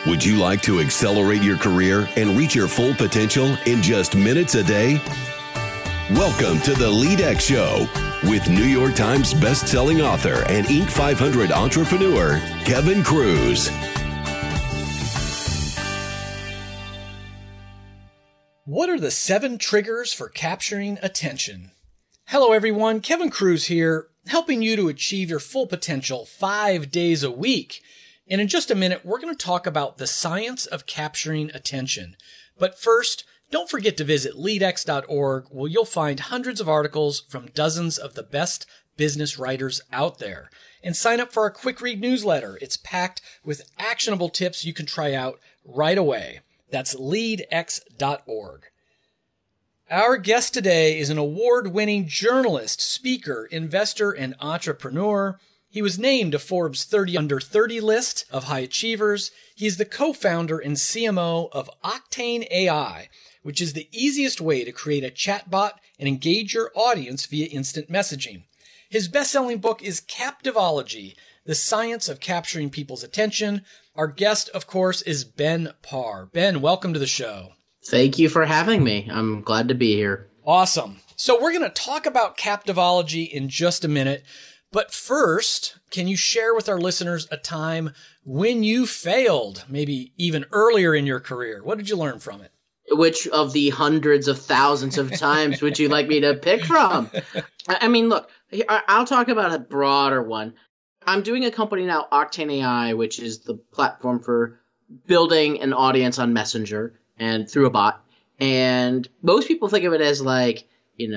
Would you like to accelerate your career and reach your full potential in just minutes a day? Welcome to the LeadX Show with New York Times best-selling author and Inc. 500 entrepreneur, Kevin Kruse. What are the 7 triggers for capturing attention? Hello, everyone. Kevin Kruse here, helping you to achieve your full potential 5 days a week. And in just a minute, we're going to talk about the science of capturing attention. But first, don't forget to visit leadx.org, where you'll find hundreds of articles from dozens of the best business writers out there. And sign up for our quick read newsletter. It's packed with actionable tips you can try out right away. That's leadx.org. Our guest today is an award-winning journalist, speaker, investor, and entrepreneur. He was named to Forbes 30 Under 30 list of high achievers. He is the co-founder and CMO of Octane AI, which is the easiest way to create a chatbot and engage your audience via instant messaging. His best-selling book is Captivology, the science of capturing people's attention. Our guest, of course, is Ben Parr. Ben, welcome to the show. Thank you for having me. I'm glad to be here. Awesome. So we're going to talk about Captivology in just a minute. But first, can you share with our listeners a time when you failed, maybe even earlier in your career? What did you learn from it? Which of the hundreds of thousands of times would you like me to pick from? I mean, look, I'll talk about a broader one. I'm doing a company now, Octane AI, which is the platform for building an audience on Messenger and through a bot. And most people think of it as like,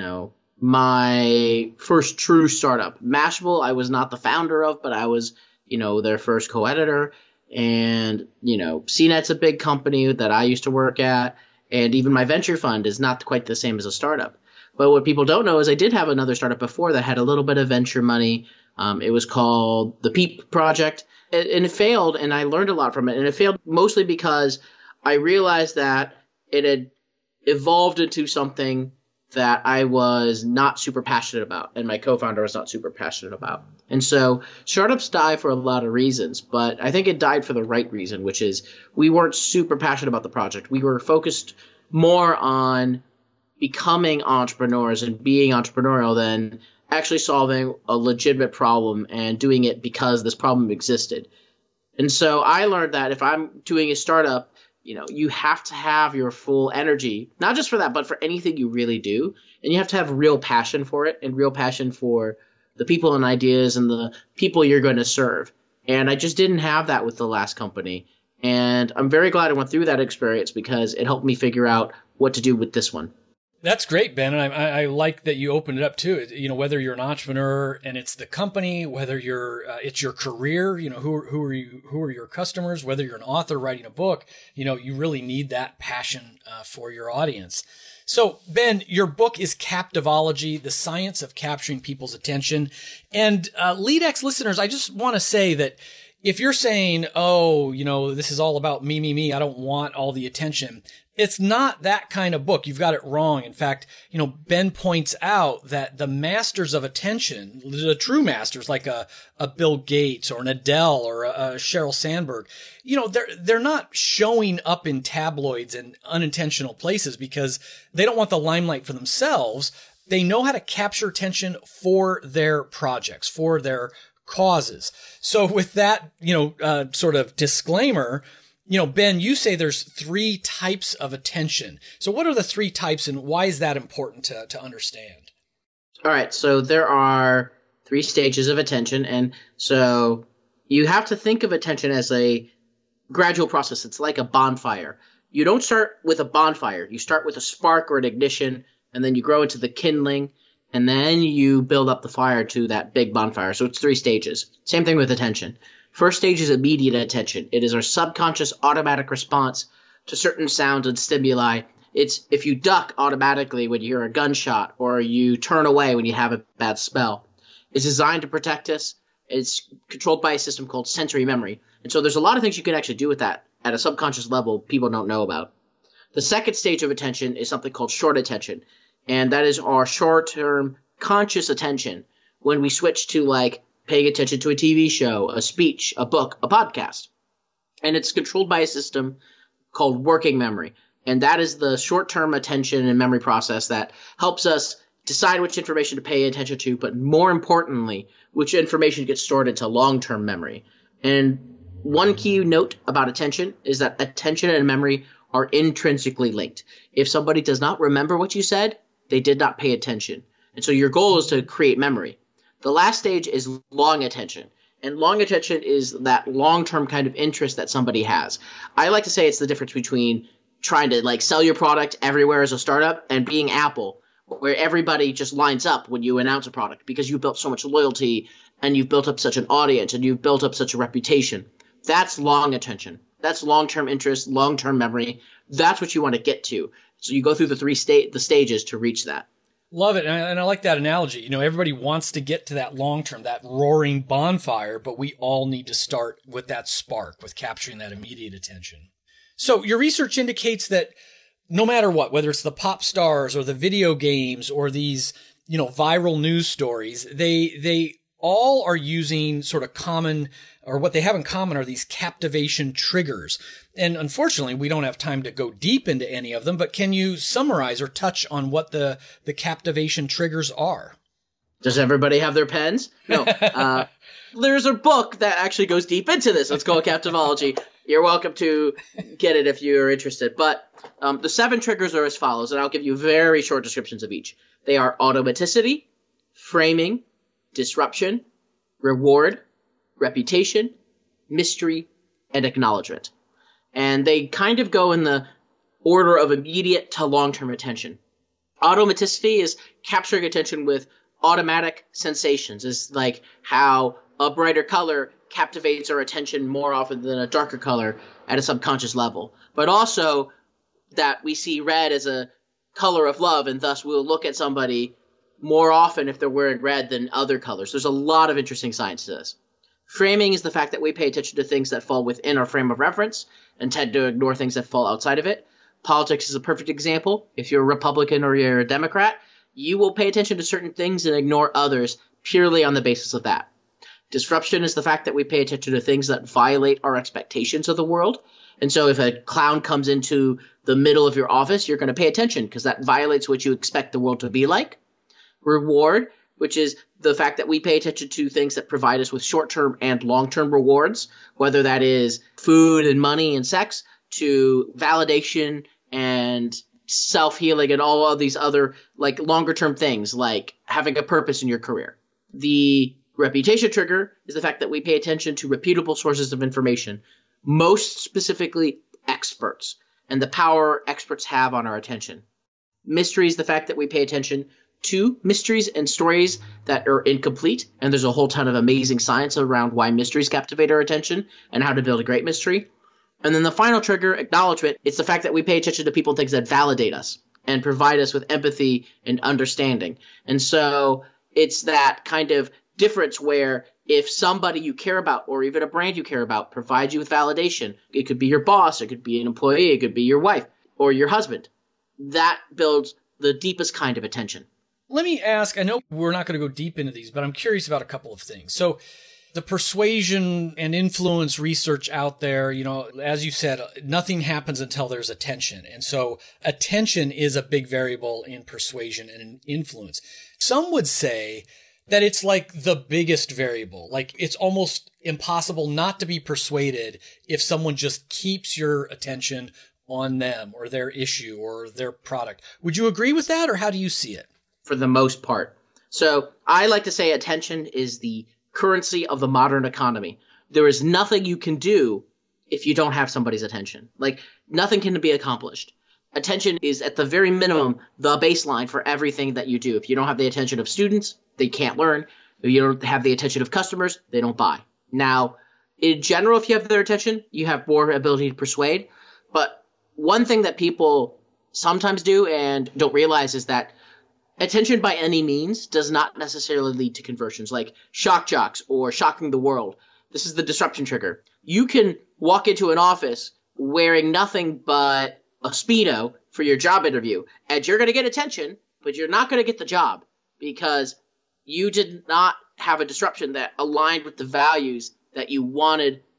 my first true startup. Mashable, I was not the founder of, but I was, their first co-editor. And, CNET's a big company that I used to work at. And even my venture fund is not quite the same as a startup. But what people don't know is I did have another startup before that had a little bit of venture money. It was called the Peep Project. And it failed, and I learned a lot from it. And it failed mostly because I realized that it had evolved into something that I was not super passionate about, and my co-founder was not super passionate about. And so startups die for a lot of reasons, but I think it died for the right reason, which is we weren't super passionate about the project. We were focused more on becoming entrepreneurs and being entrepreneurial than actually solving a legitimate problem and doing it because this problem existed. And so I learned that if I'm doing a startup, you have to have your full energy, not just for that, but for anything you really do. And you have to have real passion for it and real passion for the people and ideas and the people you're going to serve. And I just didn't have that with the last company. And I'm very glad I went through that experience because it helped me figure out what to do with this one. That's great, Ben. And I like that you opened it up too. Whether you're an entrepreneur and it's the company, whether it's your career, who are your customers, whether you're an author writing a book, you really need that passion for your audience. So, Ben, your book is Captivology, the science of capturing people's attention. And LeadX listeners, I just want to say that if you're saying, this is all about me, I don't want all the attention, it's not that kind of book. You've got it wrong. In fact, Ben points out that the masters of attention, the true masters like a Bill Gates or an Adele or a Sheryl Sandberg, they're not showing up in tabloids and unintentional places because they don't want the limelight for themselves. They know how to capture attention for their projects, for their causes. So with that, sort of disclaimer, Ben, you say there's 3 types of attention. So what are the 3 types and why is that important to understand? All right. So there are 3 stages of attention. And so you have to think of attention as a gradual process. It's like a bonfire. You don't start with a bonfire. You start with a spark or an ignition, and then you grow into the kindling, and then you build up the fire to that big bonfire. So it's 3 stages. Same thing with attention. First stage is immediate attention. It is our subconscious automatic response to certain sounds and stimuli. It's if you duck automatically when you hear a gunshot or you turn away when you have a bad smell. It's designed to protect us. It's controlled by a system called sensory memory. And so there's a lot of things you can actually do with that at a subconscious level people don't know about. The second stage of attention is something called short attention. And that is our short-term conscious attention when we switch to paying attention to a TV show, a speech, a book, a podcast. And it's controlled by a system called working memory. And that is the short-term attention and memory process that helps us decide which information to pay attention to, but more importantly, which information gets stored into long-term memory. And one key note about attention is that attention and memory are intrinsically linked. If somebody does not remember what you said, they did not pay attention. And so your goal is to create memory. The last stage is long attention. And long attention is that long-term kind of interest that somebody has. I like to say it's the difference between trying to like sell your product everywhere as a startup and being Apple, where everybody just lines up when you announce a product because you've built so much loyalty and you've built up such an audience and you've built up such a reputation. That's long attention. That's long-term interest, long-term memory. That's what you want to get to. So you go through the stages to reach that. Love it. And I like that analogy. You know, everybody wants to get to that long-term, that roaring bonfire, but we all need to start with that spark, with capturing that immediate attention. So your research indicates that no matter what, whether it's the pop stars or the video games or these, you know, viral news stories, they all are using sort of common, or what they have in common are these captivation triggers. And unfortunately, we don't have time to go deep into any of them, but can you summarize or touch on what the captivation triggers are? Does everybody have their pens? No. There's a book that actually goes deep into this. It's called Captivology. You're welcome to get it if you're interested. But the 7 triggers are as follows, and I'll give you very short descriptions of each. They are automaticity, framing, disruption, reward, reputation, mystery, and acknowledgement. And they kind of go in the order of immediate to long-term attention. Automaticity is capturing attention with automatic sensations. It's like how a brighter color captivates our attention more often than a darker color at a subconscious level. But also that we see red as a color of love, and thus we'll look at somebody more often if they're wearing red than other colors. There's a lot of interesting science to this. Framing is the fact that we pay attention to things that fall within our frame of reference and tend to ignore things that fall outside of it. Politics is a perfect example. If you're a Republican or you're a Democrat, you will pay attention to certain things and ignore others purely on the basis of that. Disruption is the fact that we pay attention to things that violate our expectations of the world. And so if a clown comes into the middle of your office, you're going to pay attention because that violates what you expect the world to be like. Reward, which is the fact that we pay attention to things that provide us with short-term and long-term rewards, whether that is food and money and sex, to validation and self-healing and all of these other like longer-term things like having a purpose in your career. The reputation trigger is the fact that we pay attention to reputable sources of information, most specifically experts, and the power experts have on our attention. Mystery is the fact that we pay attention to mysteries and stories that are incomplete, and there's a whole ton of amazing science around why mysteries captivate our attention and how to build a great mystery. And then the final trigger, acknowledgement, it's the fact that we pay attention to people and things that validate us and provide us with empathy and understanding. And so it's that kind of difference where if somebody you care about or even a brand you care about provides you with validation, it could be your boss, it could be an employee, it could be your wife or your husband, that builds the deepest kind of attention. Let me ask, I know we're not going to go deep into these, but I'm curious about a couple of things. So the persuasion and influence research out there, you know, as you said, nothing happens until there's attention. And so attention is a big variable in persuasion and in influence. Some would say that it's like the biggest variable. Like it's almost impossible not to be persuaded if someone just keeps your attention on them or their issue or their product. Would you agree with that, or how do you see it? For the most part. So I like to say attention is the currency of the modern economy. There is nothing you can do if you don't have somebody's attention. Like nothing can be accomplished. Attention is at the very minimum the baseline for everything that you do. If you don't have the attention of students, they can't learn. If you don't have the attention of customers, they don't buy. Now, in general, if you have their attention, you have more ability to persuade. But one thing that people sometimes do and don't realize is that attention by any means does not necessarily lead to conversions, like shock jocks or shocking the world. This is the disruption trigger. You can walk into an office wearing nothing but a Speedo for your job interview, and you're going to get attention, but you're not going to get the job because you did not have a disruption that aligned with the values that you wanted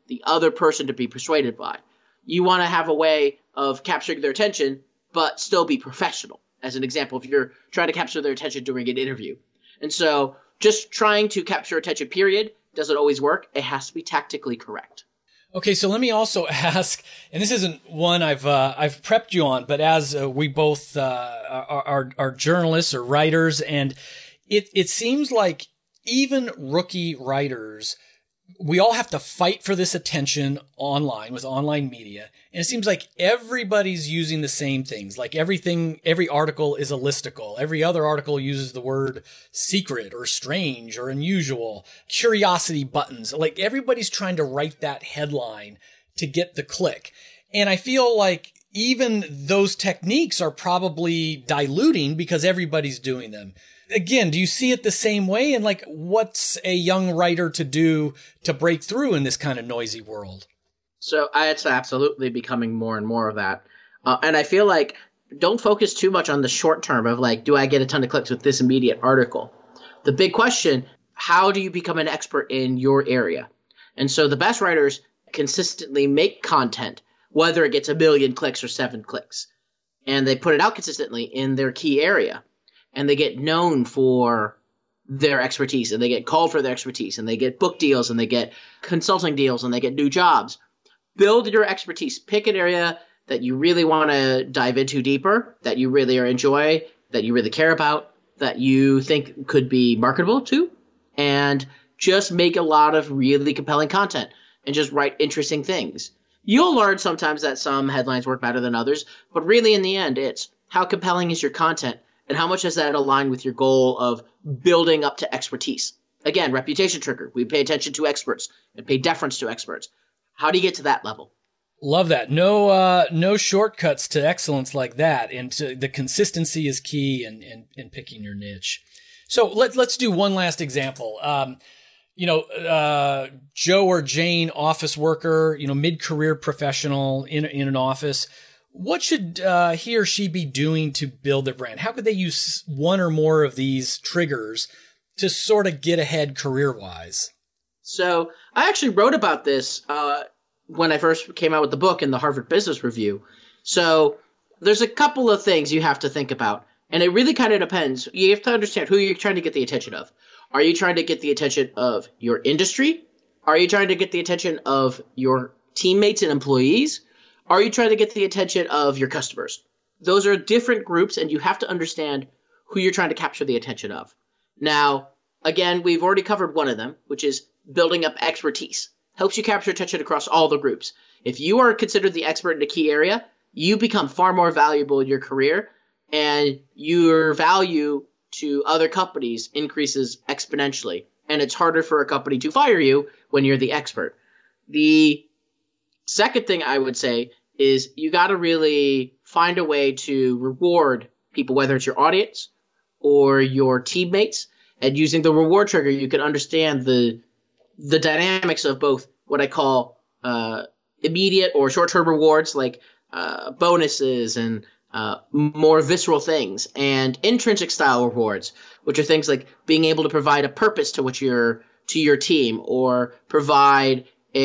the other person to be persuaded by. You want to have a way of capturing their attention, but still be professional. As an example, if you're trying to capture their attention during an interview. And so just trying to capture attention, period, doesn't always work. It has to be tactically correct. Okay, so let me also ask, and this isn't one I've prepped you on, but as we both are journalists or writers, and it seems like even rookie writers, we all have to fight for this attention online with online media. And it seems like everybody's using the same things. Like every article is a listicle. Every other article uses the word secret or strange or unusual, curiosity buttons. Like everybody's trying to write that headline to get the click. And I feel like even those techniques are probably diluting because everybody's doing them. Again, do you see it the same way? And like, what's a young writer to do to break through in this kind of noisy world? So it's absolutely becoming more and more of that. And I feel like don't focus too much on the short term of like, do I get a ton of clicks with this immediate article? The big question, how do you become an expert in your area? And so the best writers consistently make content, whether it gets 1 million clicks or 7 clicks. And they put it out consistently in their key area. And they get known for their expertise, and they get called for their expertise, and they get book deals, and they get consulting deals, and they get new jobs. Build your expertise. Pick an area that you really want to dive into deeper, that you really enjoy, that you really care about, that you think could be marketable to, and just make a lot of really compelling content and just write interesting things. You'll learn sometimes that some headlines work better than others, but really in the end, it's how compelling is your content and how much does that align with your goal of building up to expertise? Again, reputation trigger. We pay attention to experts and pay deference to experts. How do you get to that level? Love that. No shortcuts to excellence like that. And the consistency is key in picking your niche. So let's do one last example. Joe or Jane, office worker, mid-career professional in an office. What should he or she be doing to build their brand? How could they use one or more of these triggers to sort of get ahead career-wise? So I actually wrote about this when I first came out with the book in the Harvard Business Review. So there's a couple of things you have to think about. And it really kind of depends. You have to understand who you're trying to get the attention of. Are you trying to get the attention of your industry? Are you trying to get the attention of your teammates and employees? Are you trying to get the attention of your customers? Those are different groups, and you have to understand who you're trying to capture the attention of. Now, again, we've already covered one of them, which is building up expertise. Helps you capture attention across all the groups. If you are considered the expert in a key area, you become far more valuable in your career, and your value to other companies increases exponentially. And it's harder for a company to fire you when you're the expert. The second thing I would say is you got to really find a way to reward people, whether it's your audience or your teammates. And using the reward trigger, you can understand the dynamics of both what I call immediate or short-term rewards like bonuses and more visceral things, and intrinsic style rewards, which are things like being able to provide a purpose to your team, or provide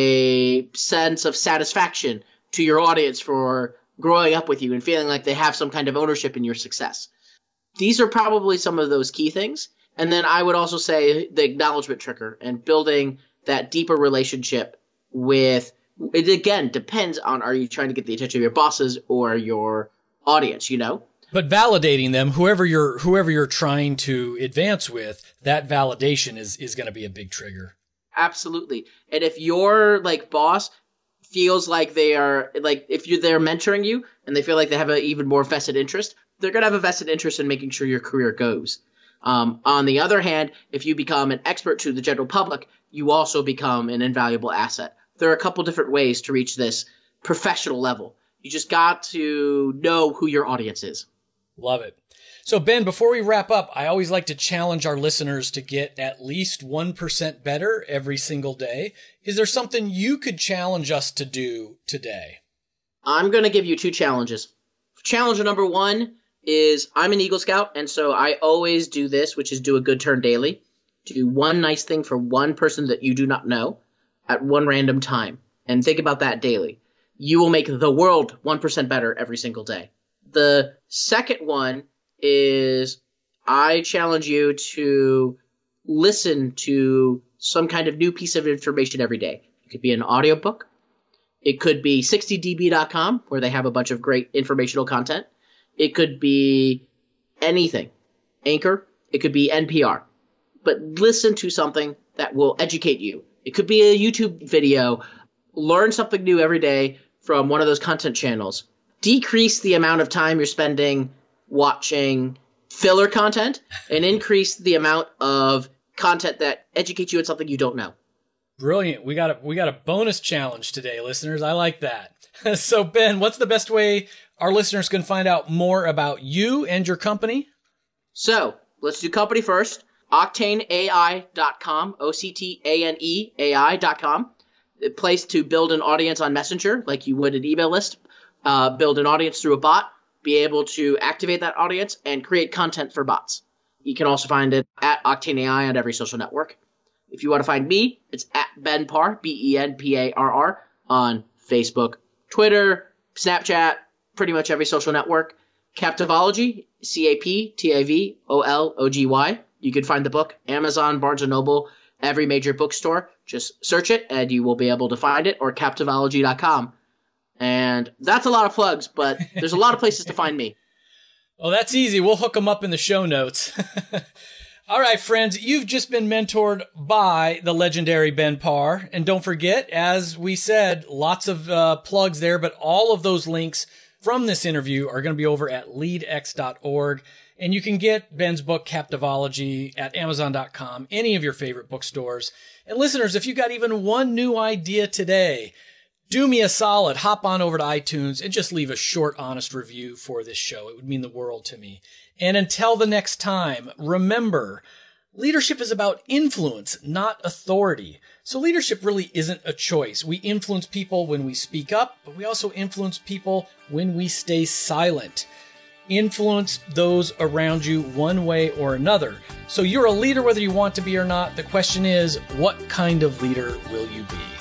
a sense of satisfaction to your audience for growing up with you and feeling like they have some kind of ownership in your success. These are probably some of those key things. And then I would also say the acknowledgement trigger and building that deeper relationship with, it again depends on, are you trying to get the attention of your bosses or your audience, But validating them, whoever you're trying to advance with, that validation is going to be a big trigger. Absolutely. And if your boss feels like they are, if they're mentoring you and they feel like they have an even more vested interest, they're going to have a vested interest in making sure your career goes. On the other hand, if you become an expert to the general public, you also become an invaluable asset. There are a couple different ways to reach this professional level. You just got to know who your audience is. Love it. So, Ben, before we wrap up, I always like to challenge our listeners to get at least 1% better every single day. Is there something you could challenge us to do today? I'm going to give you 2 challenges. Challenge number 1 is I'm an Eagle Scout, and so I always do this, which is do a good turn daily. Do one nice thing for one person that you do not know at one random time. and think about that daily. You will make the world 1% better every single day. The second one is I challenge you to listen to some kind of new piece of information every day. It could be an audiobook. It could be 60db.com, where they have a bunch of great informational content. It could be anything. Anchor. It could be NPR. But listen to something that will educate you. It could be a YouTube video. Learn something new every day from one of those content channels. Decrease the amount of time you're spending watching filler content and increase the amount of content that educates you in something you don't know. Brilliant. We got a bonus challenge today, listeners. I like that. So, Ben, what's the best way our listeners can find out more about you and your company? So, let's do company first. OctaneAI.com, OctaneAI.com. A place to build an audience on Messenger like you would an email list. Build an audience through a bot. Be able to activate that audience and create content for bots. You can also find it at OctaneAI on every social network. If you want to find me, it's at Ben Parr, BenParr, on Facebook, Twitter, Snapchat, pretty much every social network. Captivology, CAPTIVOLOGY. You can find the book, Amazon, Barnes & Noble, every major bookstore. Just search it and you will be able to find it, or captivology.com. And that's a lot of plugs, but there's a lot of places to find me. Well, that's easy. We'll hook them up in the show notes. All right, friends, you've just been mentored by the legendary Ben Parr. And don't forget, as we said, lots of plugs there, but all of those links from this interview are going to be over at leadx.org. And you can get Ben's book, Captivology, at Amazon.com, any of your favorite bookstores. And listeners, if you got even one new idea today, do me a solid, hop on over to iTunes and just leave a short, honest review for this show. It would mean the world to me. And until the next time, remember, leadership is about influence, not authority. So leadership really isn't a choice. We influence people when we speak up, but we also influence people when we stay silent. Influence those around you one way or another. So you're a leader whether you want to be or not. The question is, what kind of leader will you be?